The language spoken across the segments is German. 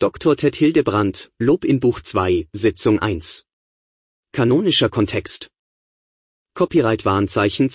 Dr. Ted Hildebrand, Lob in Buch 2, Sitzung 1. Kanonischer Kontext. Copyright Warnzeichen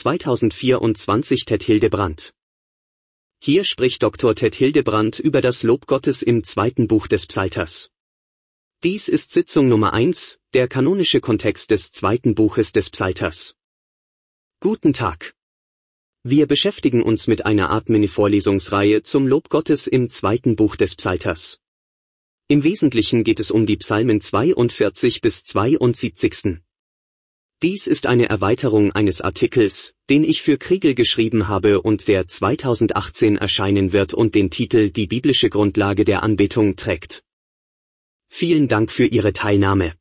2024 Ted Hildebrand. Hier spricht Dr. Ted Hildebrand über das Lob Gottes im zweiten Buch des Psalters. Dies ist Sitzung Nummer 1, der kanonische Kontext des zweiten Buches des Psalters. Guten Tag. Wir beschäftigen uns mit einer Art Mini-Vorlesungsreihe zum Lob Gottes im zweiten Buch des Psalters. Im Wesentlichen geht es um die Psalmen 42 bis 72. Dies ist eine Erweiterung eines Artikels, den ich für Kriegel geschrieben habe und der 2018 erscheinen wird und den Titel Die biblische Grundlage der Anbetung trägt. Vielen Dank für Ihre Teilnahme.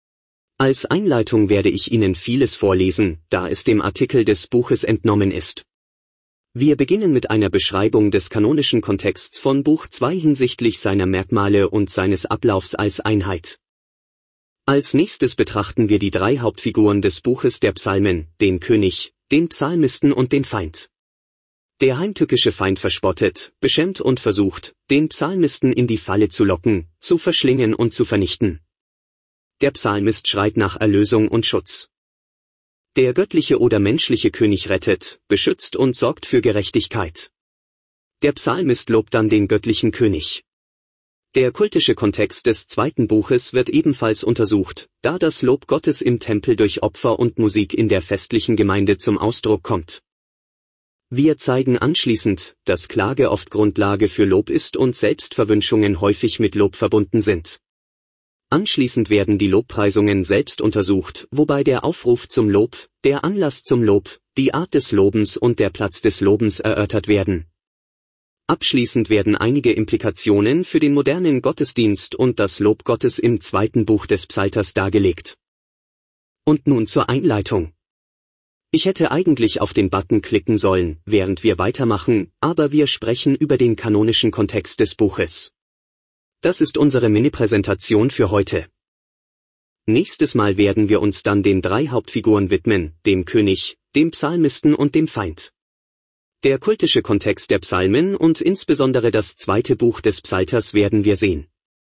Als Einleitung werde ich Ihnen vieles vorlesen, da es dem Artikel des Buches entnommen ist. Wir beginnen mit einer Beschreibung des kanonischen Kontexts von Buch 2 hinsichtlich seiner Merkmale und seines Ablaufs als Einheit. Als nächstes betrachten wir die drei Hauptfiguren des Buches der Psalmen, den König, den Psalmisten und den Feind. Der heimtückische Feind verspottet, beschämt und versucht, den Psalmisten in die Falle zu locken, zu verschlingen und zu vernichten. Der Psalmist schreit nach Erlösung und Schutz. Der göttliche oder menschliche König rettet, beschützt und sorgt für Gerechtigkeit. Der Psalmist lobt dann den göttlichen König. Der kultische Kontext des zweiten Buches wird ebenfalls untersucht, da das Lob Gottes im Tempel durch Opfer und Musik in der festlichen Gemeinde zum Ausdruck kommt. Wir zeigen anschließend, dass Klage oft Grundlage für Lob ist und Selbstverwünschungen häufig mit Lob verbunden sind. Anschließend werden die Lobpreisungen selbst untersucht, wobei der Aufruf zum Lob, der Anlass zum Lob, die Art des Lobens und der Platz des Lobens erörtert werden. Abschließend werden einige Implikationen für den modernen Gottesdienst und das Lob Gottes im zweiten Buch des Psalters dargelegt. Und nun zur Einleitung. Ich hätte eigentlich auf den Button klicken sollen, während wir weitermachen, aber wir sprechen über den kanonischen Kontext des Buches. Das ist unsere Mini-Präsentation für heute. Nächstes Mal werden wir uns dann den drei Hauptfiguren widmen, dem König, dem Psalmisten und dem Feind. Der kultische Kontext der Psalmen und insbesondere das zweite Buch des Psalters werden wir sehen.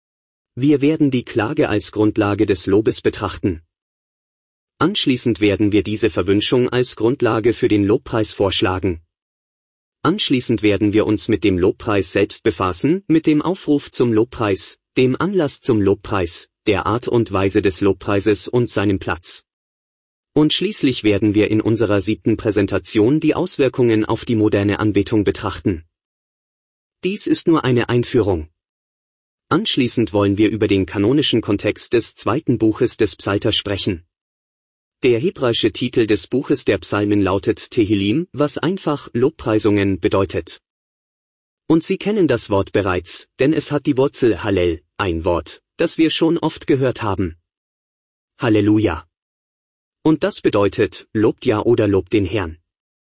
Wir werden die Klage als Grundlage des Lobes betrachten. Anschließend werden wir diese Verwünschung als Grundlage für den Lobpreis vorschlagen. Anschließend werden wir uns mit dem Lobpreis selbst befassen, mit dem Aufruf zum Lobpreis, dem Anlass zum Lobpreis, der Art und Weise des Lobpreises und seinem Platz. Und schließlich werden wir in unserer 7. Präsentation die Auswirkungen auf die moderne Anbetung betrachten. Dies ist nur eine Einführung. Anschließend wollen wir über den kanonischen Kontext des zweiten Buches des Psalters sprechen. Der hebräische Titel des Buches der Psalmen lautet Tehillim, was einfach Lobpreisungen bedeutet. Und Sie kennen das Wort bereits, denn es hat die Wurzel Hallel, ein Wort, das wir schon oft gehört haben. Halleluja. Und das bedeutet, lobt ja oder lobt den Herrn.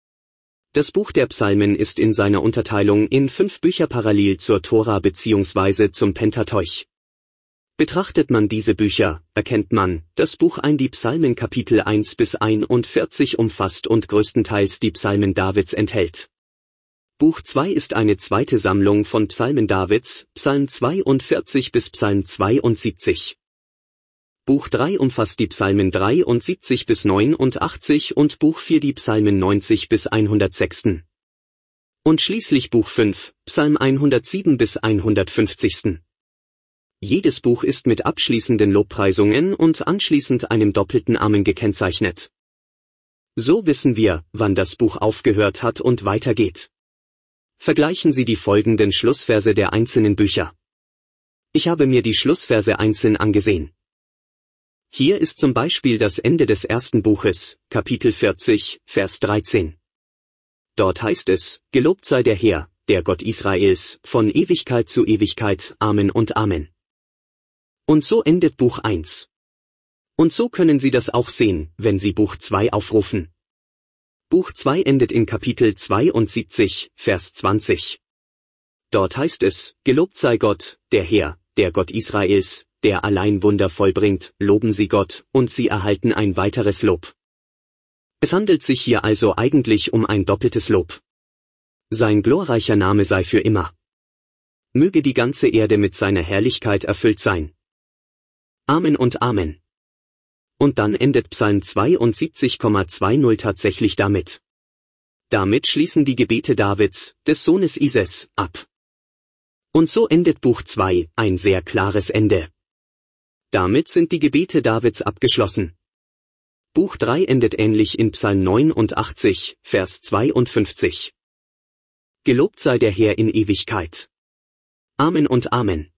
Das Buch der Psalmen ist in seiner Unterteilung in 5 Bücher parallel zur Tora bzw. zum Pentateuch. Betrachtet man diese Bücher, erkennt man, dass Buch 1 die Psalmen Kapitel 1 bis 41 umfasst und größtenteils die Psalmen Davids enthält. Buch 2 ist eine zweite Sammlung von Psalmen Davids, Psalm 42 bis Psalm 72. Buch 3 umfasst die Psalmen 73 bis 89 und Buch 4 die Psalmen 90 bis 106. Und schließlich Buch 5, Psalm 107 bis 150. Jedes Buch ist mit abschließenden Lobpreisungen und anschließend einem doppelten Amen gekennzeichnet. So wissen wir, wann das Buch aufgehört hat und weitergeht. Vergleichen Sie die folgenden Schlussverse der einzelnen Bücher. Ich habe mir die Schlussverse einzeln angesehen. Hier ist zum Beispiel das Ende des ersten Buches, Kapitel 40, Vers 13. Dort heißt es, gelobt sei der Herr, der Gott Israels, von Ewigkeit zu Ewigkeit, Amen und Amen. Und so endet Buch 1. Und so können Sie das auch sehen, wenn Sie Buch 2 aufrufen. Buch 2 endet in Kapitel 72, Vers 20. Dort heißt es, gelobt sei Gott, der Herr, der Gott Israels, der allein Wunder vollbringt, loben Sie Gott, und Sie erhalten ein weiteres Lob. Es handelt sich hier also eigentlich um ein doppeltes Lob. Sein glorreicher Name sei für immer. Möge die ganze Erde mit seiner Herrlichkeit erfüllt sein. Amen und Amen. Und dann endet Psalm 72,20 tatsächlich damit. Damit schließen die Gebete Davids, des Sohnes Ises, ab. Und so endet Buch 2, ein sehr klares Ende. Damit sind die Gebete Davids abgeschlossen. Buch 3 endet ähnlich in Psalm 89, Vers 52. Gelobt sei der Herr in Ewigkeit. Amen und Amen.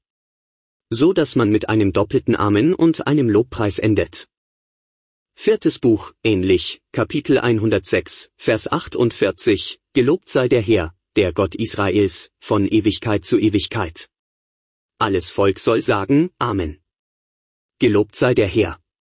So dass man mit einem doppelten Amen und einem Lobpreis endet. Viertes Buch, ähnlich, Kapitel 106, Vers 48, Gelobt sei der Herr, der Gott Israels, von Ewigkeit zu Ewigkeit. Alles Volk soll sagen, Amen. Gelobt sei der Herr.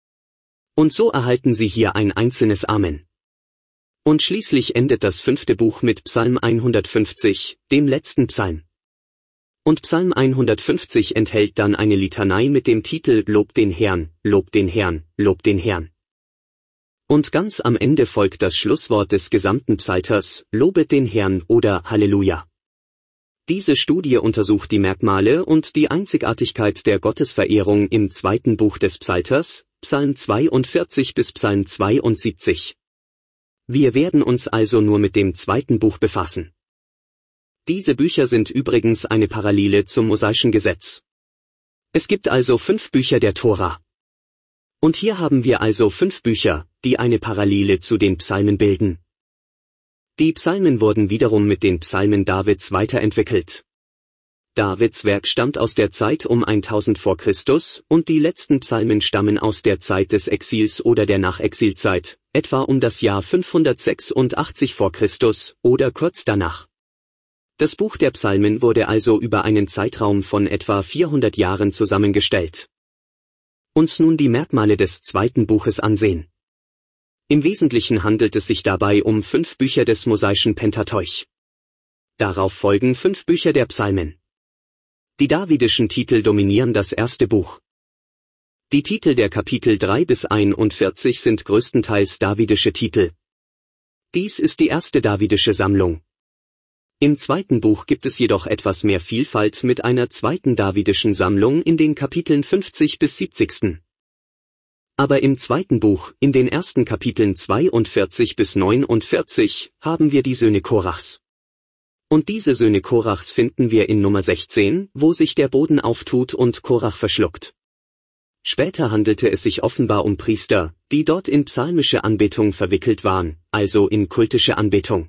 Und so erhalten Sie hier ein einzelnes Amen. Und schließlich endet das 5. Buch mit Psalm 150, dem letzten Psalm. Und Psalm 150 enthält dann eine Litanei mit dem Titel Lob den Herrn, Lob den Herrn, Lob den Herrn. Und ganz am Ende folgt das Schlusswort des gesamten Psalters, Lobet den Herrn oder Halleluja. Diese Studie untersucht die Merkmale und die Einzigartigkeit der Gottesverehrung im 2. Buch des Psalters, Psalm 42 bis Psalm 72. Wir werden uns also nur mit dem 2. Buch befassen. Diese Bücher sind übrigens eine Parallele zum mosaischen Gesetz. Es gibt also 5 Bücher der Tora. Und hier haben wir also 5 Bücher, die eine Parallele zu den Psalmen bilden. Die Psalmen wurden wiederum mit den Psalmen Davids weiterentwickelt. Davids Werk stammt aus der Zeit um 1000 vor Christus und die letzten Psalmen stammen aus der Zeit des Exils oder der Nachexilzeit, etwa um das Jahr 586 vor Christus oder kurz danach. Das Buch der Psalmen wurde also über einen Zeitraum von etwa 400 Jahren zusammengestellt. Uns nun die Merkmale des 2. Buches ansehen. Im Wesentlichen handelt es sich dabei um 5 Bücher des mosaischen Pentateuch. Darauf folgen 5 Bücher der Psalmen. Die davidischen Titel dominieren das 1. Buch. Die Titel der Kapitel 3 bis 41 sind größtenteils davidische Titel. Dies ist die erste davidische Sammlung. Im 2. Buch gibt es jedoch etwas mehr Vielfalt mit einer zweiten davidischen Sammlung in den Kapiteln 50 bis 70. Aber im 2. Buch, in den ersten Kapiteln 42 bis 49, haben wir die Söhne Korachs. Und diese Söhne Korachs finden wir in Nummer 16, wo sich der Boden auftut und Korach verschluckt. Später handelte es sich offenbar um Priester, die dort in psalmische Anbetung verwickelt waren, also in kultische Anbetung.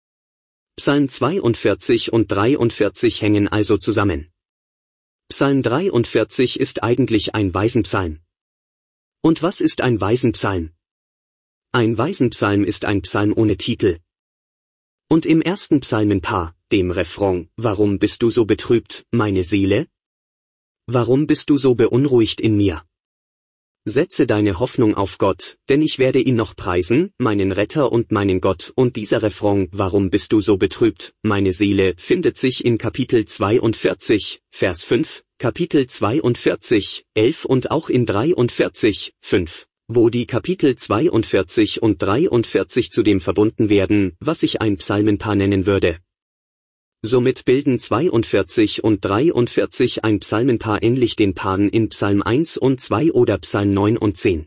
Psalm 42 und 43 hängen also zusammen. Psalm 43 ist eigentlich ein Waisenpsalm. Und was ist ein Waisenpsalm? Ein Waisenpsalm ist ein Psalm ohne Titel. Und im ersten Psalmenpaar, dem Refrain, Warum bist du so betrübt, meine Seele? Warum bist du so beunruhigt in mir? Setze deine Hoffnung auf Gott, denn ich werde ihn noch preisen, meinen Retter und meinen Gott. Und dieser Refrain, Warum bist du so betrübt, meine Seele, findet sich in Kapitel 42, Vers 5, Kapitel 42, 11 und auch in 43, 5, wo die Kapitel 42 und 43 zudem verbunden werden, was ich ein Psalmenpaar nennen würde. Somit bilden 42 und 43 ein Psalmenpaar ähnlich den Paaren in Psalm 1 und 2 oder Psalm 9 und 10.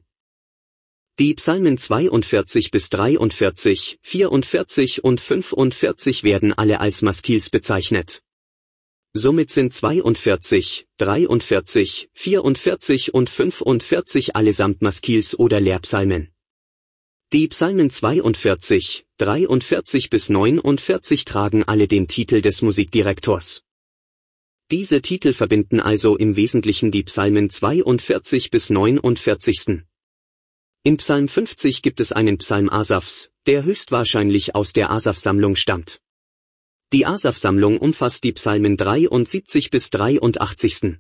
Die Psalmen 42 bis 43, 44 und 45 werden alle als Maskils bezeichnet. Somit sind 42, 43, 44 und 45 allesamt Maskils oder Lehrpsalmen. Die Psalmen 42, 43 bis 49 tragen alle den Titel des Musikdirektors. Diese Titel verbinden also im Wesentlichen die Psalmen 42 bis 49. In Psalm 50 gibt es einen Psalm Asafs, der höchstwahrscheinlich aus der Asaf-Sammlung stammt. Die Asaf-Sammlung umfasst die Psalmen 73 bis 83.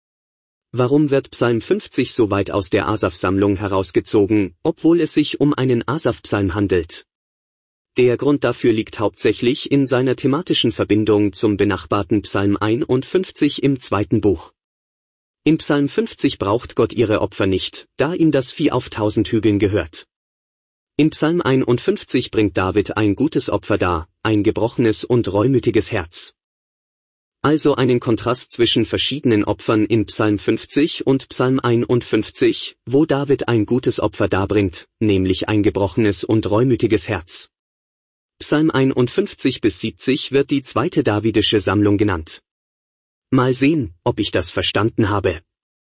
Warum wird Psalm 50 so weit aus der Asaf-Sammlung herausgezogen, obwohl es sich um einen Asaf-Psalm handelt? Der Grund dafür liegt hauptsächlich in seiner thematischen Verbindung zum benachbarten Psalm 51 im 2. Buch. Im Psalm 50 braucht Gott ihre Opfer nicht, da ihm das Vieh auf 1000 Hügeln gehört. Im Psalm 51 bringt David ein gutes Opfer dar, ein gebrochenes und reumütiges Herz. also einen Kontrast zwischen verschiedenen Opfern in Psalm 50 und Psalm 51, wo David ein gutes Opfer darbringt, nämlich ein gebrochenes und reumütiges Herz. Psalm 51 bis 70 wird die zweite davidische Sammlung genannt. Mal sehen, ob ich das verstanden habe.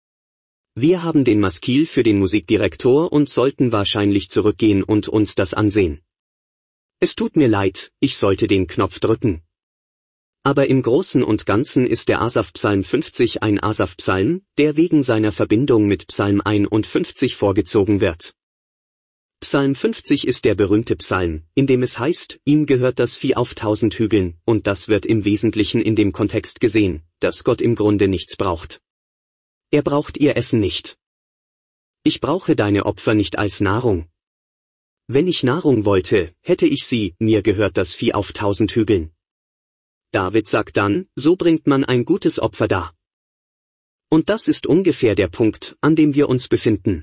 Wir haben den Maskil für den Musikdirektor und sollten wahrscheinlich zurückgehen und uns das ansehen. Es tut mir leid, ich sollte den Knopf drücken. Aber im Großen und Ganzen ist der Asaf-Psalm 50 ein Asaf-Psalm, der wegen seiner Verbindung mit Psalm 51 vorgezogen wird. Psalm 50 ist der berühmte Psalm, in dem es heißt, ihm gehört das Vieh auf 1000 Hügeln, und das wird im Wesentlichen in dem Kontext gesehen, dass Gott im Grunde nichts braucht. Er braucht ihr Essen nicht. Ich brauche deine Opfer nicht als Nahrung. Wenn ich Nahrung wollte, hätte ich sie, mir gehört das Vieh auf 1000 Hügeln. David sagt dann, so bringt man ein gutes Opfer dar. Und das ist ungefähr der Punkt, an dem wir uns befinden.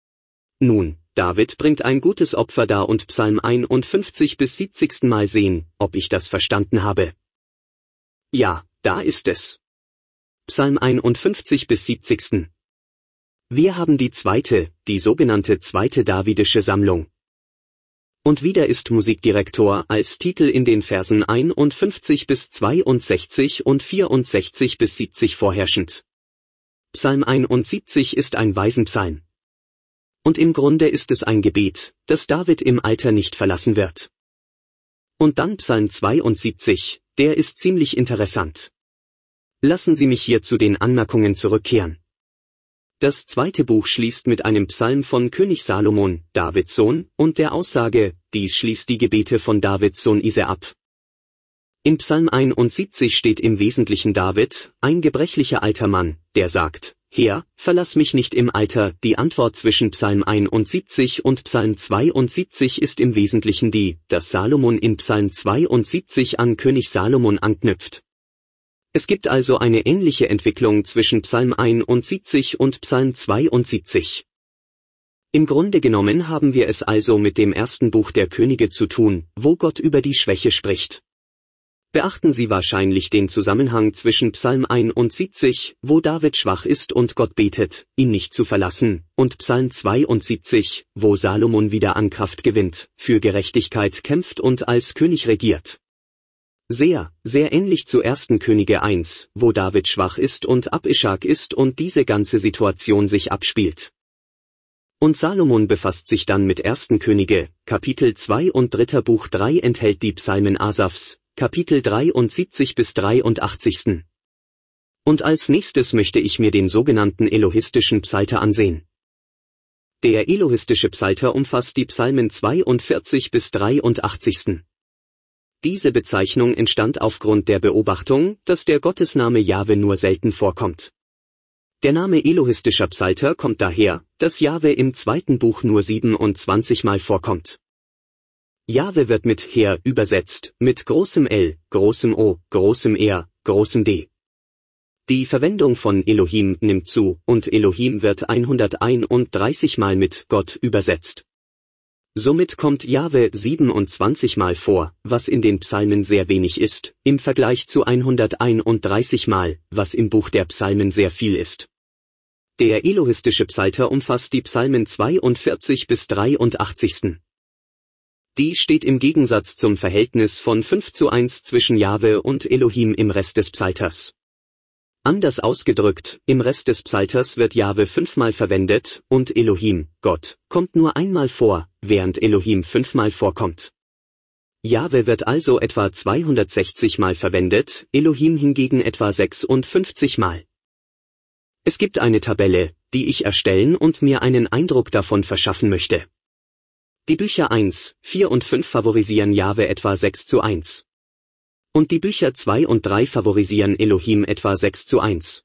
Nun, David bringt ein gutes Opfer dar und Psalm 51 bis 70. Mal sehen, ob ich das verstanden habe. Ja, da ist es. Psalm 51 bis 70. Wir haben die sogenannte zweite davidische Sammlung. Und wieder ist Musikdirektor als Titel in den Versen 51 bis 62 und 64 bis 70 vorherrschend. Psalm 71 ist ein Waisenpsalm. Und im Grunde ist es ein Gebet, das David im Alter nicht verlassen wird. Und dann Psalm 72, der ist ziemlich interessant. Lassen Sie mich hier zu den Anmerkungen zurückkehren. Das zweite Buch schließt mit einem Psalm von König Salomon, Davids Sohn, und der Aussage, dies schließt die Gebete von Davids Sohn Ise ab. In Psalm 71 steht im Wesentlichen David, ein gebrechlicher alter Mann, der sagt, Herr, verlass mich nicht im Alter. Die Antwort zwischen Psalm 71 und Psalm 72 ist im Wesentlichen die, dass Salomon in Psalm 72 an König Salomon anknüpft. Es gibt also eine ähnliche Entwicklung zwischen Psalm 71 und Psalm 72. Im Grunde genommen haben wir es also mit dem ersten Buch der Könige zu tun, wo Gott über die Schwäche spricht. Beachten Sie wahrscheinlich den Zusammenhang zwischen Psalm 71, wo David schwach ist und Gott betet, ihn nicht zu verlassen, und Psalm 72, wo Salomon wieder an Kraft gewinnt, für Gerechtigkeit kämpft und als König regiert. Sehr, sehr ähnlich zu 1. Könige 1, wo David schwach ist und Abischag ist und diese ganze Situation sich abspielt. Und Salomon befasst sich dann mit 1. Könige, Kapitel 2 und 3. Buch 3 enthält die Psalmen Asafs, Kapitel 73 bis 83. Und als nächstes möchte ich mir den sogenannten elohistischen Psalter ansehen. Der elohistische Psalter umfasst die Psalmen 42 bis 83. Diese Bezeichnung entstand aufgrund der Beobachtung, dass der Gottesname Jahwe nur selten vorkommt. Der Name elohistischer Psalter kommt daher, dass Jahwe im zweiten Buch nur 27 Mal vorkommt. Jahwe wird mit Herr übersetzt, mit großem L, großem O, großem R, großem D. Die Verwendung von Elohim nimmt zu, und Elohim wird 131 Mal mit Gott übersetzt. Somit kommt Jahwe 27 Mal vor, was in den Psalmen sehr wenig ist, im Vergleich zu 131 Mal, was im Buch der Psalmen sehr viel ist. Der elohistische Psalter umfasst die Psalmen 42 bis 83. Die steht im Gegensatz zum Verhältnis von 5:1 zwischen Jahwe und Elohim im Rest des Psalters. Anders ausgedrückt, im Rest des Psalters wird Jahwe 5-mal verwendet, und Elohim, Gott, kommt nur einmal vor, während Elohim 5-mal vorkommt. Jahwe wird also etwa 260 Mal verwendet, Elohim hingegen etwa 56 Mal. Es gibt eine Tabelle, die ich erstellen und mir einen Eindruck davon verschaffen möchte. Die Bücher 1, 4 und 5 favorisieren Jahwe etwa 6:1. Und die Bücher 2 und 3 favorisieren Elohim etwa 6:1.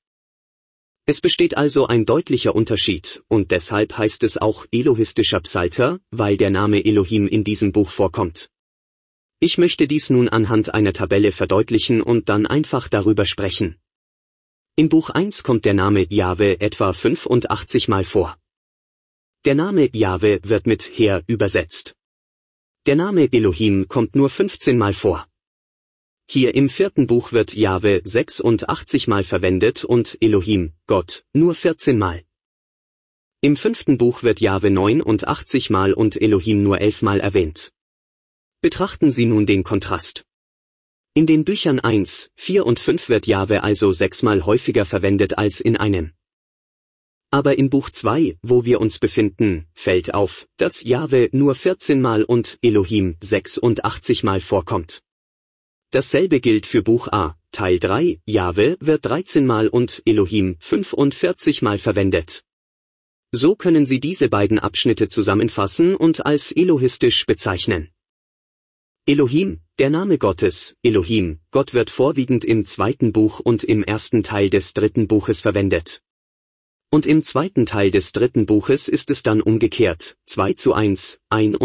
Es besteht also ein deutlicher Unterschied, und deshalb heißt es auch elohistischer Psalter, weil der Name Elohim in diesem Buch vorkommt. Ich möchte dies nun anhand einer Tabelle verdeutlichen und dann einfach darüber sprechen. In Buch 1 kommt der Name Jahwe etwa 85 Mal vor. Der Name Jahwe wird mit Herr übersetzt. Der Name Elohim kommt nur 15 Mal vor. Hier im 4. Buch wird Jahwe 86 Mal verwendet und Elohim, Gott, nur 14 Mal. Im 5. Buch wird Jahwe 89 Mal und Elohim nur 11 Mal erwähnt. Betrachten Sie nun den Kontrast. In den Büchern 1, 4 und 5 wird Jahwe also 6 Mal häufiger verwendet als in einem. Aber in Buch 2, wo wir uns befinden, fällt auf, dass Jahwe nur 14 Mal und Elohim 86 Mal vorkommt. Dasselbe gilt für Buch A, Teil 3, Jahwe wird 13 Mal und Elohim 45 Mal verwendet. So können Sie diese beiden Abschnitte zusammenfassen und als elohistisch bezeichnen. Elohim, der Name Gottes, Elohim, Gott wird vorwiegend im 2. Buch und im 1. Teil des 3. Buches verwendet. Und im 2. Teil des 3. Buches ist es dann umgekehrt, 2:1,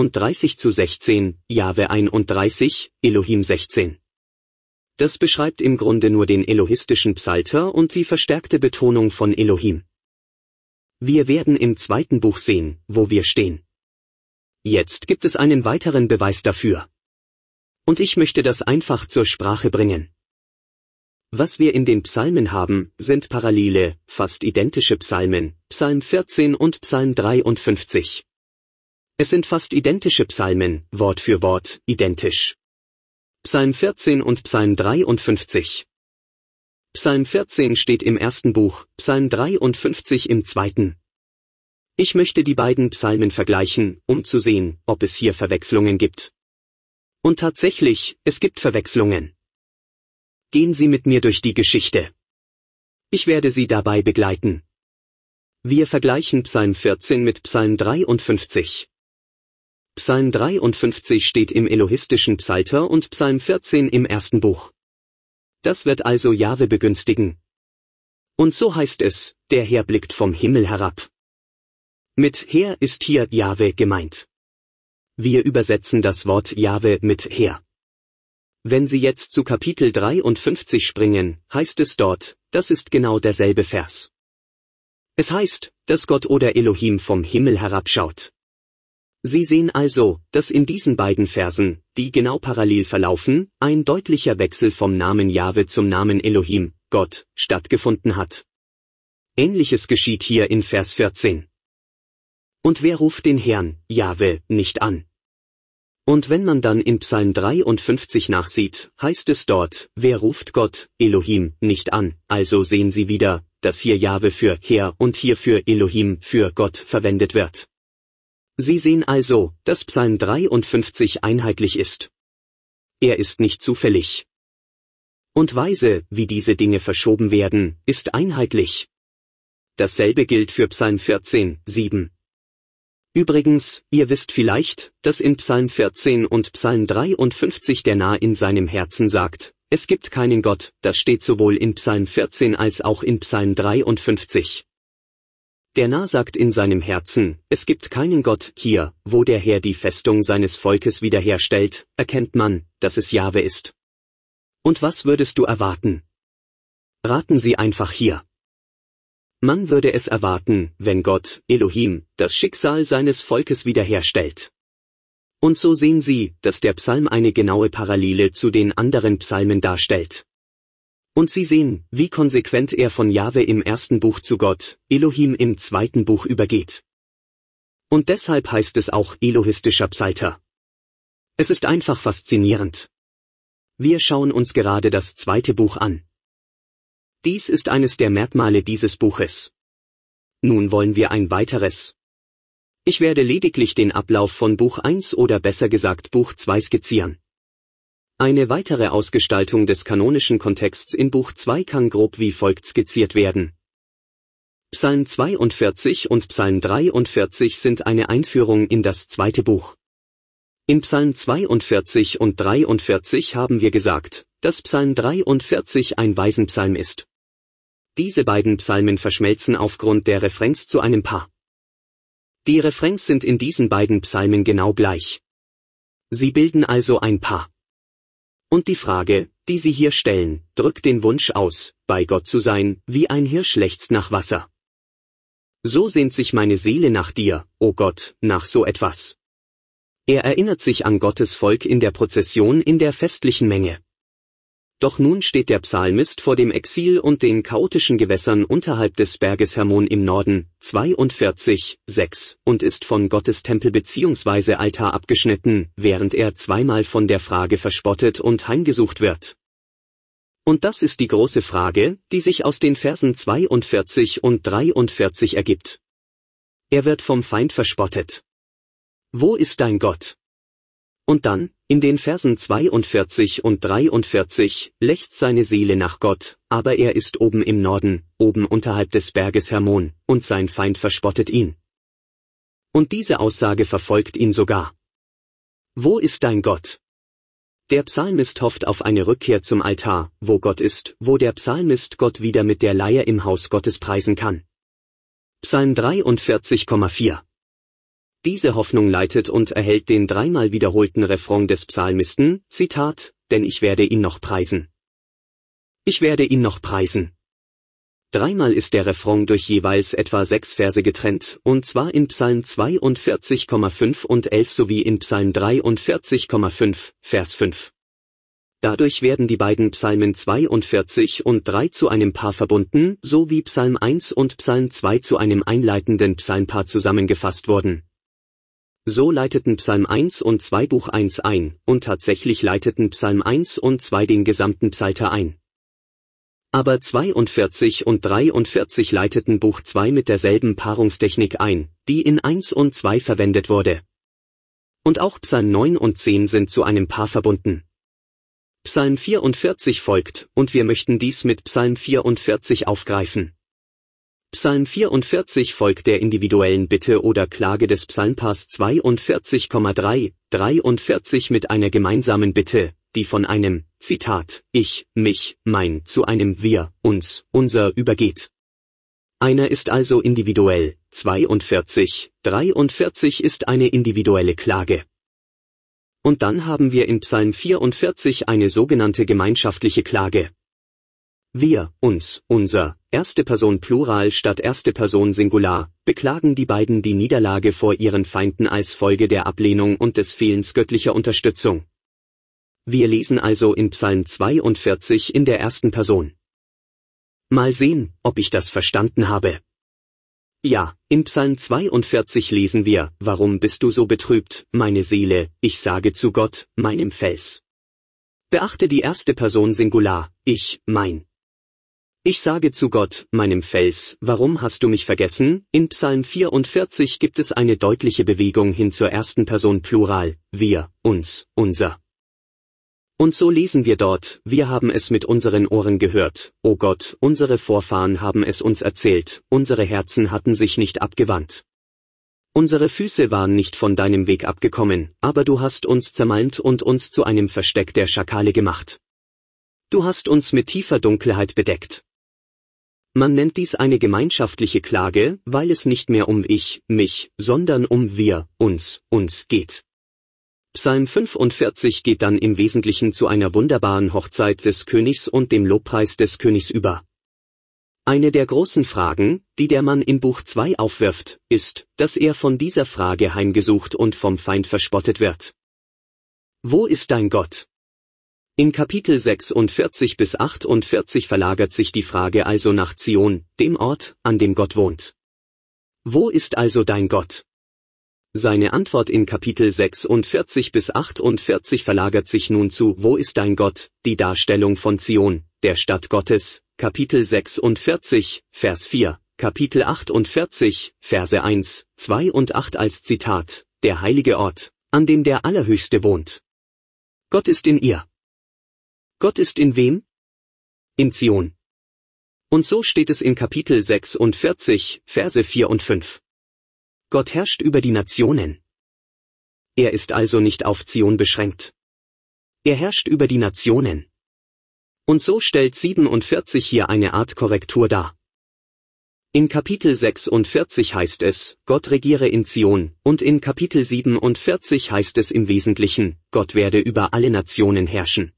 31:16, Jahwe 31, Elohim 16. Das beschreibt im Grunde nur den elohistischen Psalter und die verstärkte Betonung von Elohim. Wir werden im 2. Buch sehen, wo wir stehen. Jetzt gibt es einen weiteren Beweis dafür. Und ich möchte das einfach zur Sprache bringen. Was wir in den Psalmen haben, sind parallele, fast identische Psalmen, Psalm 14 und Psalm 53. Es sind fast identische Psalmen, Wort für Wort, identisch. Psalm 14 und Psalm 53. Psalm 14 steht im 1. Buch, Psalm 53 im 2. Ich möchte die beiden Psalmen vergleichen, um zu sehen, ob es hier Verwechslungen gibt. Und tatsächlich, es gibt Verwechslungen. Gehen Sie mit mir durch die Geschichte. Ich werde Sie dabei begleiten. Wir vergleichen Psalm 14 mit Psalm 53. Psalm 53 steht im elohistischen Psalter und Psalm 14 im 1. Buch. Das wird also Jahwe begünstigen. Und so heißt es, der Herr blickt vom Himmel herab. Mit Herr ist hier Jahwe gemeint. Wir übersetzen das Wort Jahwe mit Herr. Wenn Sie jetzt zu Kapitel 53 springen, heißt es dort, das ist genau derselbe Vers. Es heißt, dass Gott oder Elohim vom Himmel herabschaut. Sie sehen also, dass in diesen beiden Versen, die genau parallel verlaufen, ein deutlicher Wechsel vom Namen Jahwe zum Namen Elohim, Gott, stattgefunden hat. Ähnliches geschieht hier in Vers 14. Und wer ruft den Herrn, Jahwe, nicht an? Und wenn man dann in Psalm 53 nachsieht, heißt es dort, wer ruft Gott, Elohim, nicht an? Also sehen Sie wieder, dass hier Jahwe für Herr und hier für Elohim für Gott verwendet wird. Sie sehen also, dass Psalm 53 einheitlich ist. Er ist nicht zufällig. Und Weise, wie diese Dinge verschoben werden, ist einheitlich. Dasselbe gilt für Psalm 14, 7. Übrigens, ihr wisst vielleicht, dass in Psalm 14 und Psalm 53 der Narr in seinem Herzen sagt, es gibt keinen Gott, das steht sowohl in Psalm 14 als auch in Psalm 53. Der Narr sagt in seinem Herzen, es gibt keinen Gott, hier, wo der Herr die Festung seines Volkes wiederherstellt, erkennt man, dass es Jahwe ist. Und was würdest du erwarten? Raten Sie einfach hier. Man würde es erwarten, wenn Gott, Elohim, das Schicksal seines Volkes wiederherstellt. Und so sehen Sie, dass der Psalm eine genaue Parallele zu den anderen Psalmen darstellt. Und Sie sehen, wie konsequent er von Jahwe im 1. Buch zu Gott, Elohim im 2. Buch übergeht. Und deshalb heißt es auch elohistischer Psalter. Es ist einfach faszinierend. Wir schauen uns gerade das 2. Buch an. Dies ist eines der Merkmale dieses Buches. Nun wollen wir ein weiteres. Ich werde lediglich den Ablauf von Buch 1 oder besser gesagt Buch 2 skizzieren. Eine weitere Ausgestaltung des kanonischen Kontexts in Buch 2 kann grob wie folgt skizziert werden. Psalm 42 und Psalm 43 sind eine Einführung in das 2. Buch. In Psalm 42 und 43 haben wir gesagt, dass Psalm 43 ein Waisenpsalm ist. Diese beiden Psalmen verschmelzen aufgrund der Refrains zu einem Paar. Die Refrains sind in diesen beiden Psalmen genau gleich. Sie bilden also ein Paar. Und die Frage, die Sie hier stellen, drückt den Wunsch aus, bei Gott zu sein, wie ein Hirsch lechzt nach Wasser. So sehnt sich meine Seele nach dir, o Gott, nach so etwas. Er erinnert sich an Gottes Volk in der Prozession in der festlichen Menge. Doch nun steht der Psalmist vor dem Exil und den chaotischen Gewässern unterhalb des Berges Hermon im Norden, 42,6, und ist von Gottes Tempel bzw. Altar abgeschnitten, während er zweimal von der Frage verspottet und heimgesucht wird. Und das ist die große Frage, die sich aus den Versen 42 und 43 ergibt. Er wird vom Feind verspottet. Wo ist dein Gott? Und dann, in den Versen 42 und 43, lechzt seine Seele nach Gott, aber er ist oben im Norden, oben unterhalb des Berges Hermon, und sein Feind verspottet ihn. Und diese Aussage verfolgt ihn sogar. Wo ist dein Gott? Der Psalmist hofft auf eine Rückkehr zum Altar, wo Gott ist, wo der Psalmist Gott wieder mit der Leier im Haus Gottes preisen kann. Psalm 43,4. Diese Hoffnung leitet und erhält den dreimal wiederholten Refrain des Psalmisten, Zitat, denn ich werde ihn noch preisen. Ich werde ihn noch preisen. Dreimal ist der Refrain durch jeweils etwa 6 Verse getrennt, und zwar in Psalm 42,5 und 11 sowie in Psalm 43,5, Vers 5. Dadurch werden die beiden Psalmen 42 und 3 zu einem Paar verbunden, so wie Psalm 1 und Psalm 2 zu einem einleitenden Psalmpaar zusammengefasst wurden. So leiteten Psalm 1 und 2 Buch 1 ein, und tatsächlich leiteten Psalm 1 und 2 den gesamten Psalter ein. Aber 42 und 43 leiteten Buch 2 mit derselben Paarungstechnik ein, die in 1 und 2 verwendet wurde. Und auch Psalm 9 und 10 sind zu einem Paar verbunden. Psalm 44 folgt, und wir möchten dies mit Psalm 44 aufgreifen. Psalm 44 folgt der individuellen Bitte oder Klage des Psalmpaars 42,3, 43 mit einer gemeinsamen Bitte, die von einem, Zitat, ich, mich, mein zu einem wir, uns, unser übergeht. Einer ist also individuell, 42, 43 ist eine individuelle Klage. Und dann haben wir in Psalm 44 eine sogenannte gemeinschaftliche Klage. Wir, uns, unser, erste Person Plural statt erste Person Singular, beklagen die beiden die Niederlage vor ihren Feinden als Folge der Ablehnung und des Fehlens göttlicher Unterstützung. Wir lesen also in Psalm 42 in der ersten Person. Mal sehen, ob ich das verstanden habe. Ja, in Psalm 42 lesen wir, warum bist du so betrübt, meine Seele, ich sage zu Gott, meinem Fels. Beachte die erste Person Singular, ich, mein. Ich sage zu Gott, meinem Fels, warum hast du mich vergessen? In Psalm 44 gibt es eine deutliche Bewegung hin zur ersten Person Plural, wir, uns, unser. Und so lesen wir dort, wir haben es mit unseren Ohren gehört, o Gott, unsere Vorfahren haben es uns erzählt, unsere Herzen hatten sich nicht abgewandt. Unsere Füße waren nicht von deinem Weg abgekommen, aber du hast uns zermalmt und uns zu einem Versteck der Schakale gemacht. Du hast uns mit tiefer Dunkelheit bedeckt. Man nennt dies eine gemeinschaftliche Klage, weil es nicht mehr um ich, mich, sondern um wir, uns geht. Psalm 45 geht dann im Wesentlichen zu einer wunderbaren Hochzeit des Königs und dem Lobpreis des Königs über. Eine der großen Fragen, die der Mann in Buch 2 aufwirft, ist, dass er von dieser Frage heimgesucht und vom Feind verspottet wird. Wo ist dein Gott? In Kapitel 46 bis 48 verlagert sich die Frage also nach Zion, dem Ort, an dem Gott wohnt. Wo ist also dein Gott? Seine Antwort in Kapitel 46 bis 48 verlagert sich nun zu Wo ist dein Gott, die Darstellung von Zion, der Stadt Gottes, Kapitel 46, Vers 4, Kapitel 48, Verse 1, 2 und 8 als Zitat, der heilige Ort, an dem der Allerhöchste wohnt. Gott ist in ihr. Gott ist in wem? In Zion. Und so steht es in Kapitel 46, Verse 4 und 5. Gott herrscht über die Nationen. Er ist also nicht auf Zion beschränkt. Er herrscht über die Nationen. Und so stellt 47 hier eine Art Korrektur dar. In Kapitel 46 heißt es, Gott regiere in Zion, und in Kapitel 47 heißt es im Wesentlichen, Gott werde über alle Nationen herrschen.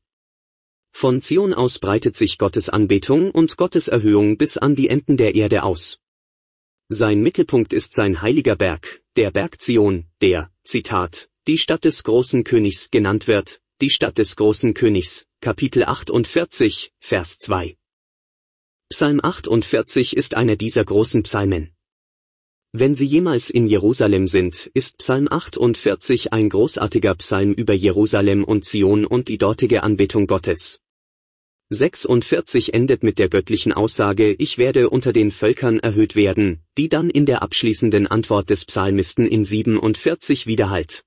Von Zion aus breitet sich Gottes Anbetung und Gottes Erhöhung bis an die Enden der Erde aus. Sein Mittelpunkt ist sein heiliger Berg, der Berg Zion, der, Zitat, die Stadt des großen Königs genannt wird, die Stadt des großen Königs, Kapitel 48, Vers 2. Psalm 48 ist einer dieser großen Psalmen. Wenn Sie jemals in Jerusalem sind, ist Psalm 48 ein großartiger Psalm über Jerusalem und Zion und die dortige Anbetung Gottes. 46 endet mit der göttlichen Aussage: Ich werde unter den Völkern erhöht werden, die dann in der abschließenden Antwort des Psalmisten in 47 widerhallt.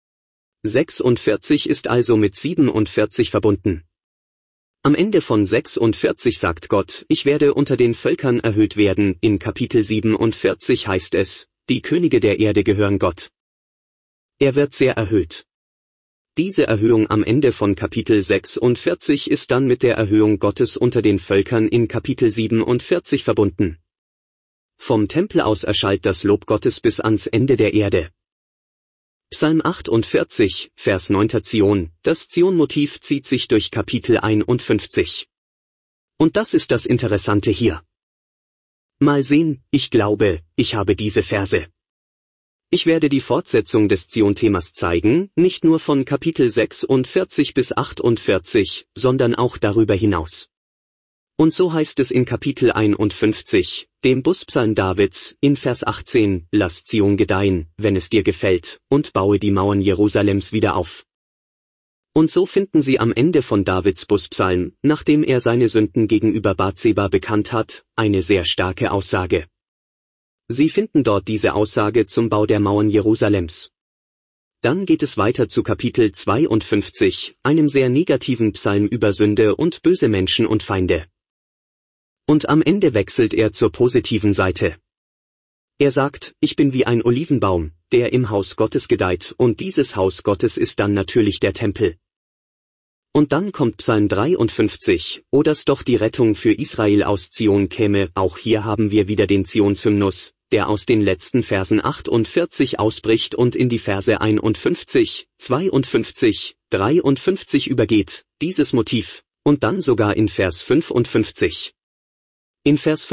46 ist also mit 47 verbunden. Am Ende von 46 sagt Gott: Ich werde unter den Völkern erhöht werden. In Kapitel 47 heißt es: Die Könige der Erde gehören Gott. Er wird sehr erhöht. Diese Erhöhung am Ende von Kapitel 46 ist dann mit der Erhöhung Gottes unter den Völkern in Kapitel 47 verbunden. Vom Tempel aus erschallt das Lob Gottes bis ans Ende der Erde. Psalm 48, Vers 9. Zion. Das Zion-Motiv zieht sich durch Kapitel 51. Und das ist das Interessante hier. Mal sehen, ich glaube, ich habe diese Verse. Ich werde die Fortsetzung des Zion-Themas zeigen, nicht nur von Kapitel 46 bis 48, sondern auch darüber hinaus. Und so heißt es in Kapitel 51, dem Buspsalm Davids, in Vers 18: Lass Zion gedeihen, wenn es dir gefällt, und baue die Mauern Jerusalems wieder auf. Und so finden Sie am Ende von Davids Buspsalm, nachdem er seine Sünden gegenüber Bathseba bekannt hat, eine sehr starke Aussage. Sie finden dort diese Aussage zum Bau der Mauern Jerusalems. Dann geht es weiter zu Kapitel 52, einem sehr negativen Psalm über Sünde und böse Menschen und Feinde. Und am Ende wechselt er zur positiven Seite. Er sagt: Ich bin wie ein Olivenbaum, der im Haus Gottes gedeiht, und dieses Haus Gottes ist dann natürlich der Tempel. Und dann kommt Psalm 53, o dass doch die Rettung für Israel aus Zion käme. Auch hier haben wir wieder den Zionshymnus, der aus den letzten Versen 48 ausbricht und in die Verse 51, 52, 53 übergeht, dieses Motiv, und dann sogar in Vers 55. In Vers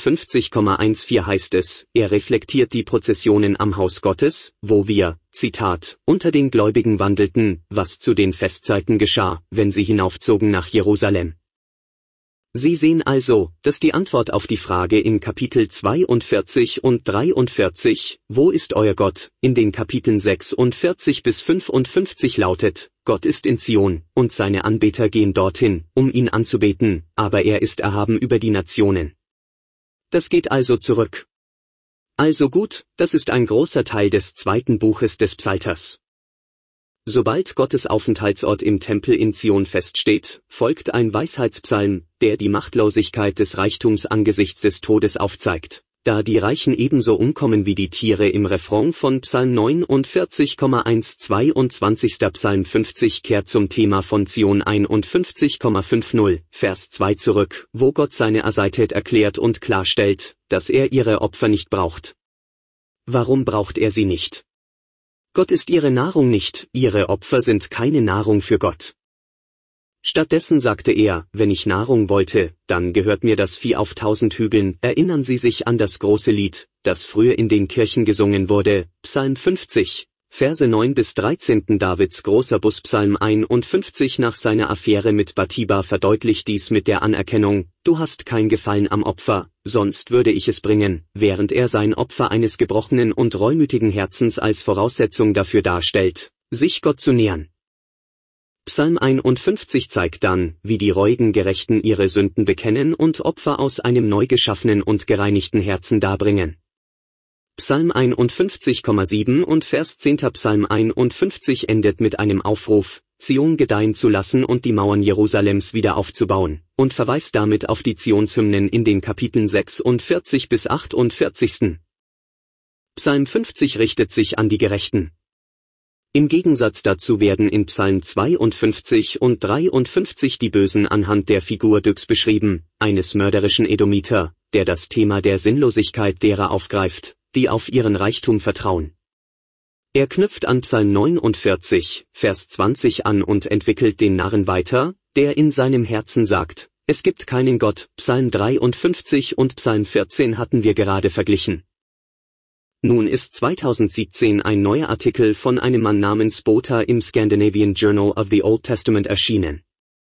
55,14 heißt es: Er reflektiert die Prozessionen am Haus Gottes, wo wir, Zitat, unter den Gläubigen wandelten, was zu den Festzeiten geschah, wenn sie hinaufzogen nach Jerusalem. Sie sehen also, dass die Antwort auf die Frage in Kapitel 42 und 43, wo ist euer Gott, in den Kapiteln 46 bis 55 lautet: Gott ist in Zion, und seine Anbeter gehen dorthin, um ihn anzubeten, aber er ist erhaben über die Nationen. Das geht also zurück. Also gut, das ist ein großer Teil des zweiten Buches des Psalters. Sobald Gottes Aufenthaltsort im Tempel in Zion feststeht, folgt ein Weisheitspsalm, der die Machtlosigkeit des Reichtums angesichts des Todes aufzeigt, da die Reichen ebenso umkommen wie die Tiere. Im Refrain von Psalm 49,1 22. Psalm 50 kehrt zum Thema von Zion 51,50, Vers 2 zurück, wo Gott seine Aseität erklärt und klarstellt, dass er ihre Opfer nicht braucht. Warum braucht er sie nicht? Gott ist ihre Nahrung nicht, ihre Opfer sind keine Nahrung für Gott. Stattdessen sagte er: Wenn ich Nahrung wollte, dann gehört mir das Vieh auf 1000 Hügeln. Erinnern Sie sich an das große Lied, das früher in den Kirchen gesungen wurde, Psalm 50, Verse 9 bis 13. Davids großer Buspsalm 51 nach seiner Affäre mit Bathseba verdeutlicht dies mit der Anerkennung: Du hast kein Gefallen am Opfer, sonst würde ich es bringen, während er sein Opfer eines gebrochenen und reumütigen Herzens als Voraussetzung dafür darstellt, sich Gott zu nähern. Psalm 51 zeigt dann, wie die reuigen Gerechten ihre Sünden bekennen und Opfer aus einem neu geschaffenen und gereinigten Herzen darbringen. Psalm 51,7 und Vers 10. Psalm 51 endet mit einem Aufruf, Zion gedeihen zu lassen und die Mauern Jerusalems wieder aufzubauen, und verweist damit auf die Zionshymnen in den Kapiteln 46 bis 48. Psalm 50 richtet sich an die Gerechten. Im Gegensatz dazu werden in Psalm 52 und 53 die Bösen anhand der Figur Dyks beschrieben, eines mörderischen Edomiter, der das Thema der Sinnlosigkeit derer aufgreift, die auf ihren Reichtum vertrauen. Er knüpft an Psalm 49, Vers 20 an und entwickelt den Narren weiter, der in seinem Herzen sagt: Es gibt keinen Gott. Psalm 53 und Psalm 14 hatten wir gerade verglichen. Nun ist 2017 ein neuer Artikel von einem Mann namens Botha im Scandinavian Journal of the Old Testament erschienen.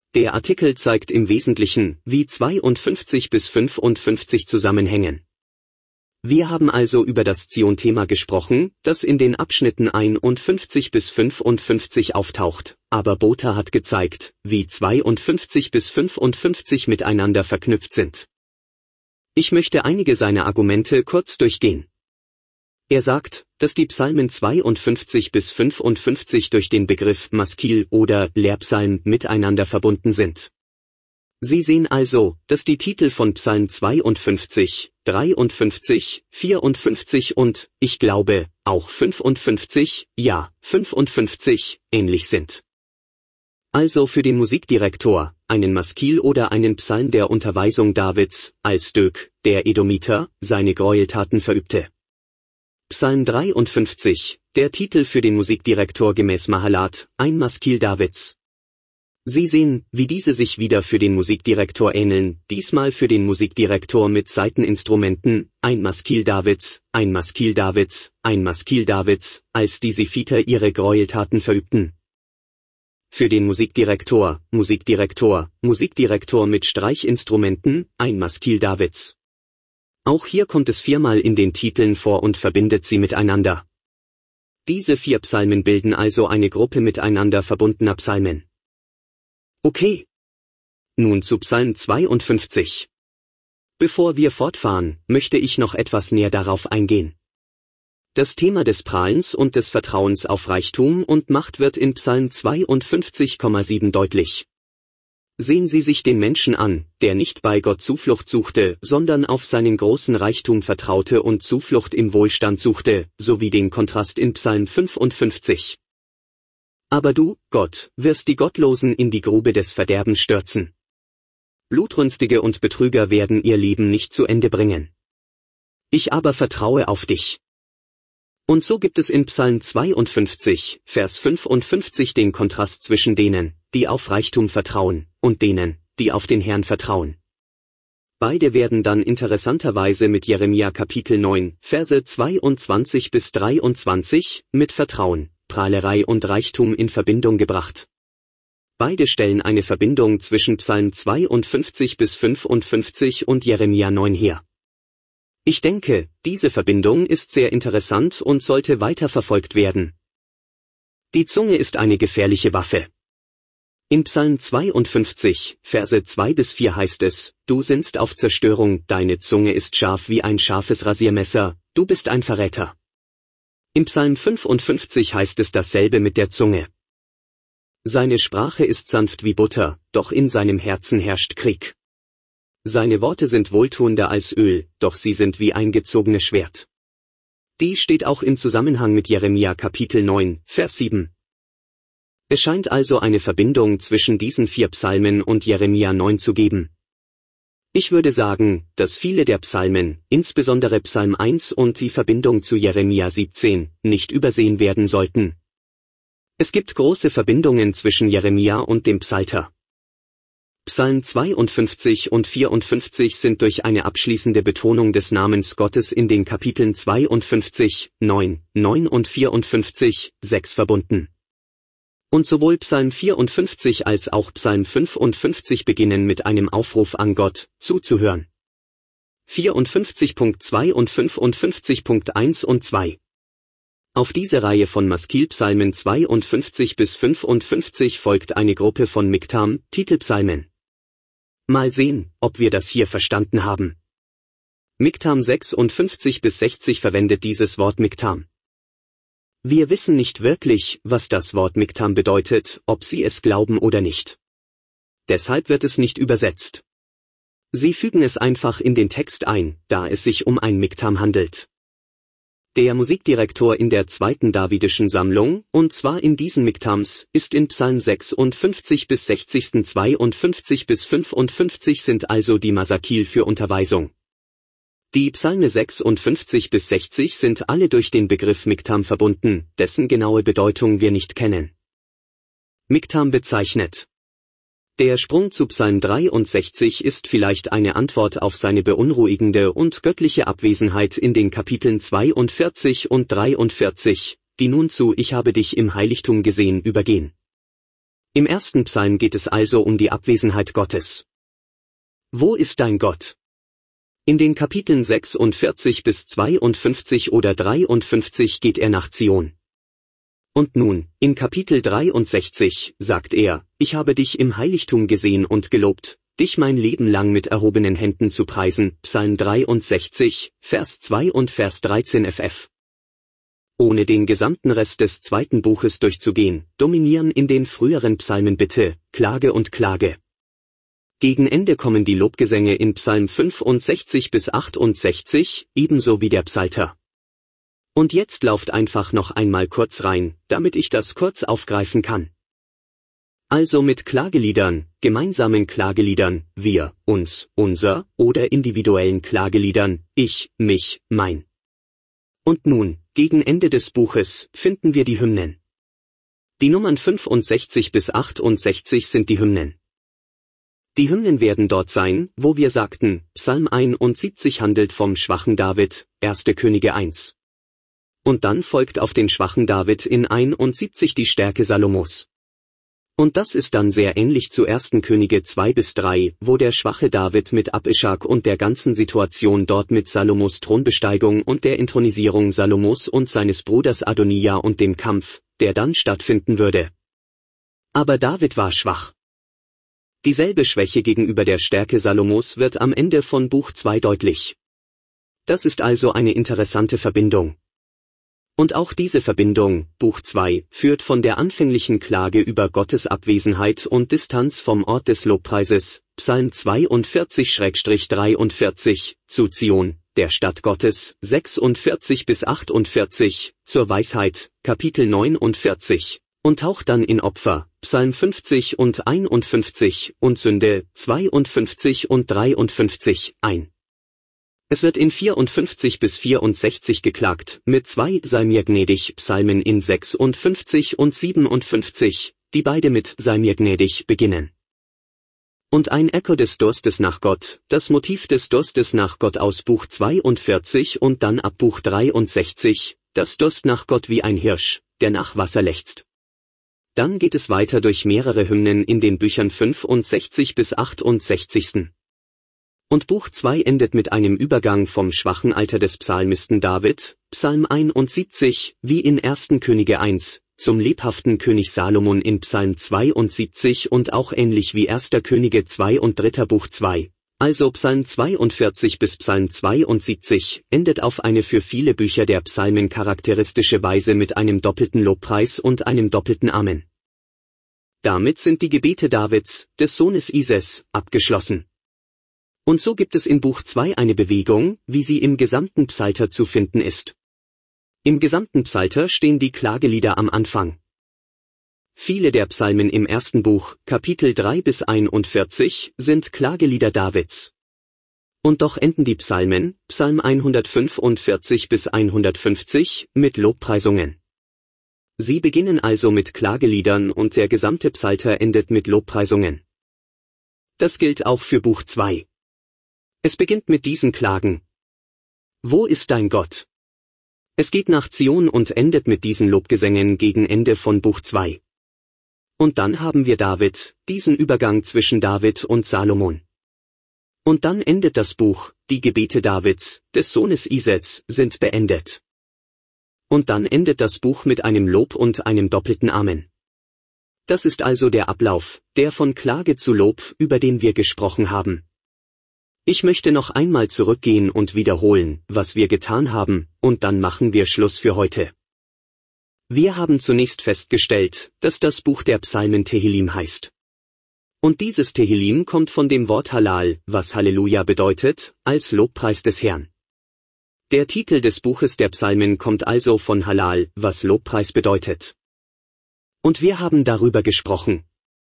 Der Artikel zeigt im Wesentlichen, wie 52 bis 55 zusammenhängen. Wir haben also über das Zion-Thema gesprochen, das in den Abschnitten 51 bis 55 auftaucht, aber Botha hat gezeigt, wie 52 bis 55 miteinander verknüpft sind. Ich möchte einige seiner Argumente kurz durchgehen. Er sagt, dass die Psalmen 52 bis 55 durch den Begriff Maskil oder Lehrpsalm miteinander verbunden sind. Sie sehen also, dass die Titel von Psalm 52, 53, 54 und, ich glaube, auch 55, ja, 55, ähnlich sind. Also für den Musikdirektor, einen Maskil oder einen Psalm der Unterweisung Davids, als Dök, der Edomiter, seine Gräueltaten verübte. Psalm 53, der Titel für den Musikdirektor gemäß Mahalat, ein Maskil Davids. Sie sehen, wie diese sich wieder für den Musikdirektor ähneln, diesmal für den Musikdirektor mit Saiteninstrumenten, ein Maskil Davids, ein Maskil Davids, ein Maskil Davids, als die Sephiter ihre Gräueltaten verübten. Für den Musikdirektor mit Streichinstrumenten, ein Maskil Davids. Auch hier kommt es viermal in den Titeln vor und verbindet sie miteinander. Diese 4 Psalmen bilden also eine Gruppe miteinander verbundener Psalmen. Okay. Nun zu Psalm 52. Bevor wir fortfahren, möchte ich noch etwas näher darauf eingehen. Das Thema des Prahlens und des Vertrauens auf Reichtum und Macht wird in Psalm 52,7 deutlich. Sehen Sie sich den Menschen an, der nicht bei Gott Zuflucht suchte, sondern auf seinen großen Reichtum vertraute und Zuflucht im Wohlstand suchte, sowie den Kontrast in Psalm 55. Aber du, Gott, wirst die Gottlosen in die Grube des Verderbens stürzen. Blutrünstige und Betrüger werden ihr Leben nicht zu Ende bringen. Ich aber vertraue auf dich. Und so gibt es in Psalm 52, Vers 55 den Kontrast zwischen denen, die auf Reichtum vertrauen, und denen, die auf den Herrn vertrauen. Beide werden dann interessanterweise mit Jeremia Kapitel 9, Verse 22 bis 23, mit Vertrauen, Prahlerei und Reichtum in Verbindung gebracht. Beide stellen eine Verbindung zwischen Psalm 52 bis 55 und Jeremia 9 her. Ich denke, diese Verbindung ist sehr interessant und sollte weiterverfolgt werden. Die Zunge ist eine gefährliche Waffe. In Psalm 52, Verse 2 bis 4 heißt es, du sinnst auf Zerstörung, deine Zunge ist scharf wie ein scharfes Rasiermesser, du bist ein Verräter. In Psalm 55 heißt es dasselbe mit der Zunge. Seine Sprache ist sanft wie Butter, doch in seinem Herzen herrscht Krieg. Seine Worte sind wohltuender als Öl, doch sie sind wie ein gezogenes Schwert. Dies steht auch im Zusammenhang mit Jeremia Kapitel 9, Vers 7. Es scheint also eine Verbindung zwischen diesen 4 Psalmen und Jeremia 9 zu geben. Ich würde sagen, dass viele der Psalmen, insbesondere Psalm 1 und die Verbindung zu Jeremia 17, nicht übersehen werden sollten. Es gibt große Verbindungen zwischen Jeremia und dem Psalter. Psalm 52 und 54 sind durch eine abschließende Betonung des Namens Gottes in den Kapiteln 52, 9 und 54, 6 verbunden. Und sowohl Psalm 54 als auch Psalm 55 beginnen mit einem Aufruf an Gott, zuzuhören. 54.2 und 55.1 und 2. Auf diese Reihe von Maskil-Psalmen 52 bis 55 folgt eine Gruppe von Miktam, Titelpsalmen. Mal sehen, ob wir das hier verstanden haben. Miktam 56 bis 60 verwendet dieses Wort Miktam. Wir wissen nicht wirklich, was das Wort Miktam bedeutet, ob Sie es glauben oder nicht. Deshalb wird es nicht übersetzt. Sie fügen es einfach in den Text ein, da es sich um ein Miktam handelt. Der Musikdirektor in der 2. Davidischen Sammlung, und zwar in diesen Miktams, ist in Psalm 56 bis 60. 52 bis 55 sind also die Masakil für Unterweisung. Die Psalme 56 bis 60 sind alle durch den Begriff Miktam verbunden, dessen genaue Bedeutung wir nicht kennen. Miktam bezeichnet. Der Sprung zu Psalm 63 ist vielleicht eine Antwort auf seine beunruhigende und göttliche Abwesenheit in den Kapiteln 42 und 43, die nun zu Ich habe dich im Heiligtum gesehen übergehen. Im ersten Psalm geht es also um die Abwesenheit Gottes. Wo ist dein Gott? In den Kapiteln 46 bis 52 oder 53 geht er nach Zion. Und nun, in Kapitel 63, sagt er, ich habe dich im Heiligtum gesehen und gelobt, dich mein Leben lang mit erhobenen Händen zu preisen, Psalm 63, Vers 2 und Vers 13 ff. Ohne den gesamten Rest des zweiten Buches durchzugehen, dominieren in den früheren Psalmen Bitte, Klage und Klage. Gegen Ende kommen die Lobgesänge in Psalm 65 bis 68, ebenso wie der Psalter. Und jetzt lauft einfach noch einmal kurz rein, damit ich das kurz aufgreifen kann. Also mit Klageliedern, gemeinsamen Klageliedern, wir, uns, unser, oder individuellen Klageliedern, ich, mich, mein. Und nun, gegen Ende des Buches, finden wir die Hymnen. Die Nummern 65 bis 68 sind die Hymnen. Die Hymnen werden dort sein, wo wir sagten, Psalm 71 handelt vom schwachen David, 1. Könige 1. Und dann folgt auf den schwachen David in 71 die Stärke Salomos. Und das ist dann sehr ähnlich zu 1. Könige 2 bis 3, wo der schwache David mit Abischag und der ganzen Situation dort mit Salomos Thronbesteigung und der Inthronisierung Salomos und seines Bruders Adonija und dem Kampf, der dann stattfinden würde. Aber David war schwach. Dieselbe Schwäche gegenüber der Stärke Salomos wird am Ende von Buch 2 deutlich. Das ist also eine interessante Verbindung. Und auch diese Verbindung, Buch 2, führt von der anfänglichen Klage über Gottes Abwesenheit und Distanz vom Ort des Lobpreises, Psalm 42-43, zu Zion, der Stadt Gottes, 46 bis 48, zur Weisheit, Kapitel 49, und taucht dann in Opfer, Psalm 50 und 51, und Sünde, 52 und 53, ein. Es wird in 54 bis 64 geklagt, mit 2 Sei mir gnädig Psalmen in 56 und 57, die beide mit Sei mir gnädig beginnen. Und ein Echo des Durstes nach Gott, das Motiv des Durstes nach Gott aus Buch 42 und dann ab Buch 63, das Durst nach Gott wie ein Hirsch, der nach Wasser lechzt. Dann geht es weiter durch mehrere Hymnen in den Büchern 65 bis 68. Und Buch 2 endet mit einem Übergang vom schwachen Alter des Psalmisten David, Psalm 71, wie in 1. Könige 1, zum lebhaften König Salomon in Psalm 72 und auch ähnlich wie 1. Könige 2 und 3. Buch 2, also Psalm 42 bis Psalm 72, endet auf eine für viele Bücher der Psalmen charakteristische Weise mit einem doppelten Lobpreis und einem doppelten Amen. Damit sind die Gebete Davids, des Sohnes Ises, abgeschlossen. Und so gibt es in Buch 2 eine Bewegung, wie sie im gesamten Psalter zu finden ist. Im gesamten Psalter stehen die Klagelieder am Anfang. Viele der Psalmen im ersten Buch, Kapitel 3 bis 41, sind Klagelieder Davids. Und doch enden die Psalmen, Psalm 145 bis 150, mit Lobpreisungen. Sie beginnen also mit Klageliedern und der gesamte Psalter endet mit Lobpreisungen. Das gilt auch für Buch 2. Es beginnt mit diesen Klagen. Wo ist dein Gott? Es geht nach Zion und endet mit diesen Lobgesängen gegen Ende von Buch 2. Und dann haben wir David, diesen Übergang zwischen David und Salomon. Und dann endet das Buch, die Gebete Davids, des Sohnes Ises, sind beendet. Und dann endet das Buch mit einem Lob und einem doppelten Amen. Das ist also der Ablauf, der von Klage zu Lob, über den wir gesprochen haben. Ich möchte noch einmal zurückgehen und wiederholen, was wir getan haben, und dann machen wir Schluss für heute. Wir haben zunächst festgestellt, dass das Buch der Psalmen Tehillim heißt. Und dieses Tehillim kommt von dem Wort Halal, was Halleluja bedeutet, als Lobpreis des Herrn. Der Titel des Buches der Psalmen kommt also von Halal, was Lobpreis bedeutet. Und wir haben darüber gesprochen.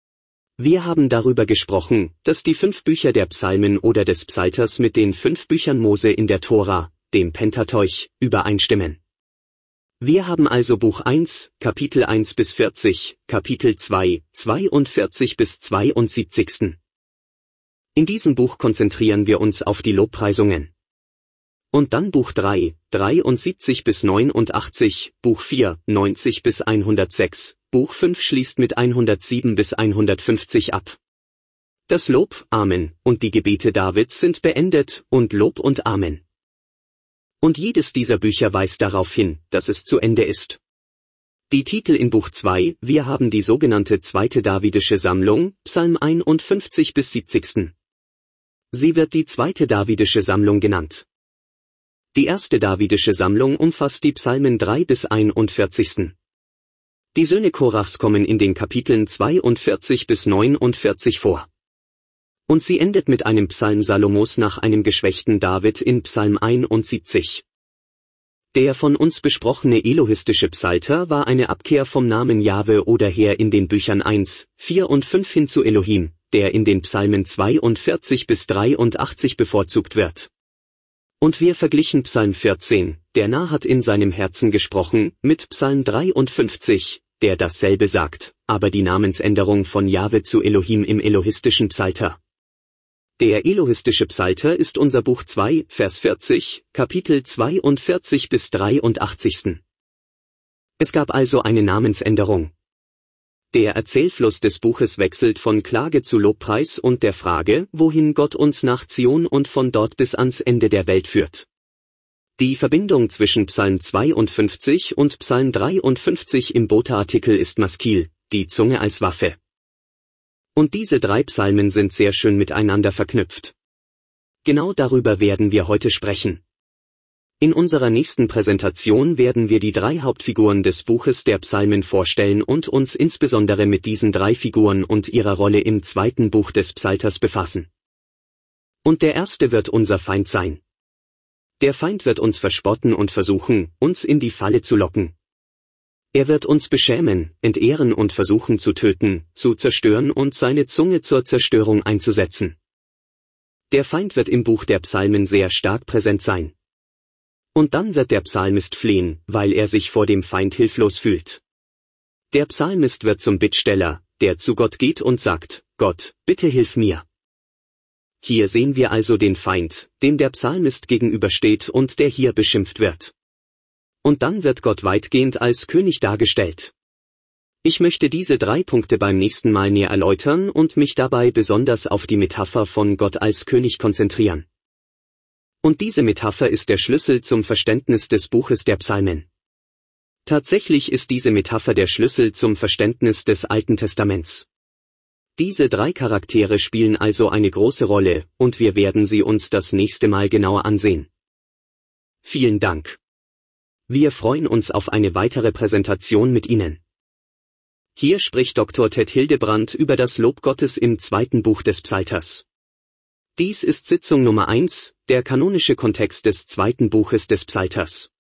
Wir haben darüber gesprochen, dass die 5 Bücher der Psalmen oder des Psalters mit den 5 Büchern Mose in der Tora, dem Pentateuch, übereinstimmen. Wir haben also Buch 1, Kapitel 1 bis 40, Kapitel 2, 42 bis 72. In diesem Buch konzentrieren wir uns auf die Lobpreisungen. Und dann Buch 3, 73 bis 89, Buch 4, 90 bis 106, Buch 5 schließt mit 107 bis 150 ab. Das Lob, Amen, und die Gebete Davids sind beendet, und Lob und Amen. Und jedes dieser Bücher weist darauf hin, dass es zu Ende ist. Die Titel in Buch 2, wir haben die sogenannte zweite Davidische Sammlung, Psalm 51 bis 70. Sie wird die zweite Davidische Sammlung genannt. Die erste Davidische Sammlung umfasst die Psalmen 3 bis 41. Die Söhne Korachs kommen in den Kapiteln 42 bis 49 vor. Und sie endet mit einem Psalm Salomos nach einem geschwächten David in Psalm 71. Der von uns besprochene elohistische Psalter war eine Abkehr vom Namen Jahwe oder Herr in den Büchern 1, 4 und 5 hin zu Elohim, der in den Psalmen 42 bis 83 bevorzugt wird. Und wir verglichen Psalm 14, der Narr hat in seinem Herzen gesprochen, mit Psalm 53, der dasselbe sagt, aber die Namensänderung von Jahwe zu Elohim im elohistischen Psalter. Der elohistische Psalter ist unser Buch 2, Vers 40, Kapitel 42 bis 83. Es gab also eine Namensänderung. Der Erzählfluss des Buches wechselt von Klage zu Lobpreis und der Frage, wohin Gott uns nach Zion und von dort bis ans Ende der Welt führt. Die Verbindung zwischen Psalm 52 und Psalm 53 im Bote-Artikel ist Maskil, die Zunge als Waffe. Und diese 3 Psalmen sind sehr schön miteinander verknüpft. Genau darüber werden wir heute sprechen. In unserer nächsten Präsentation werden wir die 3 Hauptfiguren des Buches der Psalmen vorstellen und uns insbesondere mit diesen 3 Figuren und ihrer Rolle im zweiten Buch des Psalters befassen. Und der erste wird unser Feind sein. Der Feind wird uns verspotten und versuchen, uns in die Falle zu locken. Er wird uns beschämen, entehren und versuchen zu töten, zu zerstören und seine Zunge zur Zerstörung einzusetzen. Der Feind wird im Buch der Psalmen sehr stark präsent sein. Und dann wird der Psalmist flehen, weil er sich vor dem Feind hilflos fühlt. Der Psalmist wird zum Bittsteller, der zu Gott geht und sagt, Gott, bitte hilf mir. Hier sehen wir also den Feind, dem der Psalmist gegenübersteht und der hier beschimpft wird. Und dann wird Gott weitgehend als König dargestellt. Ich möchte diese 3 Punkte beim nächsten Mal näher erläutern und mich dabei besonders auf die Metapher von Gott als König konzentrieren. Und diese Metapher ist der Schlüssel zum Verständnis des Buches der Psalmen. Tatsächlich ist diese Metapher der Schlüssel zum Verständnis des Alten Testaments. Diese 3 Charaktere spielen also eine große Rolle, und wir werden sie uns das nächste Mal genauer ansehen. Vielen Dank. Wir freuen uns auf eine weitere Präsentation mit Ihnen. Hier spricht Dr. Ted Hildebrandt über das Lob Gottes im zweiten Buch des Psalters. Dies ist Sitzung Nummer 1, der kanonische Kontext des zweiten Buches des Psalters.